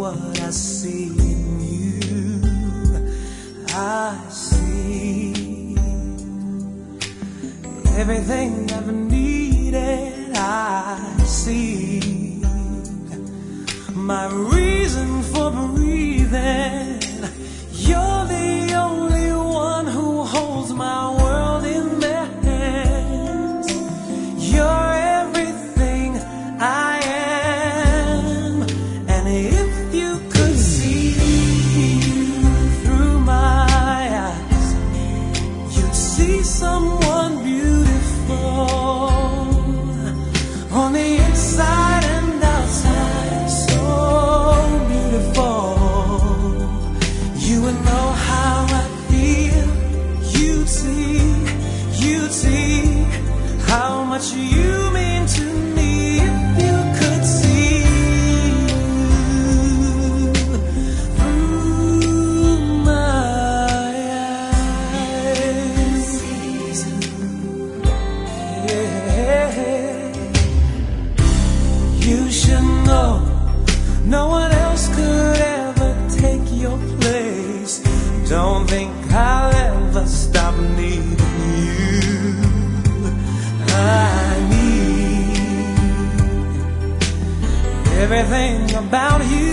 what I see in you. I see everything I've needed. I see my reason for breathing. You're the only one who holds my world in their hands. You're everything I am. And if you could see through my eyes, you'd see someone beautiful on the inside and outside. So beautiful. You would know how I feel. You'd see how much you mean to me. If you could see through my eyes. Yeah. You should know no one else could ever take your place. Don't think I'll ever stop needing you. I need everything about you.